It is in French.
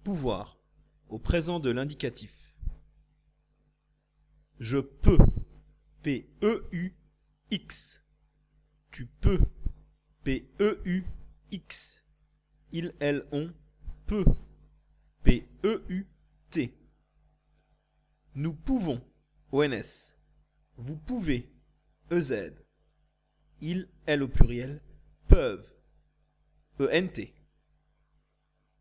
pouvoir au présent de l'indicatif. Je peux. P-E-U-X. Tu peux. P-E-U-X. Ils, elles, on. Peut. P-E-U-T. Nous pouvons. O-N-S. Vous pouvez. E-Z. Ils, elles au pluriel. Peuvent. E-N-T.